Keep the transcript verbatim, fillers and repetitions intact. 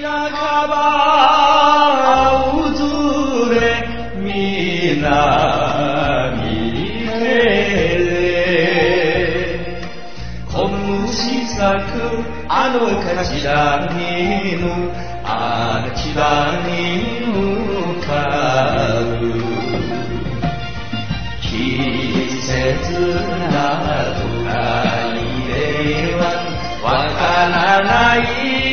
かばうずれ南へ小虫咲くあの頭にむあの千葉に向かう季節な都会ではわからない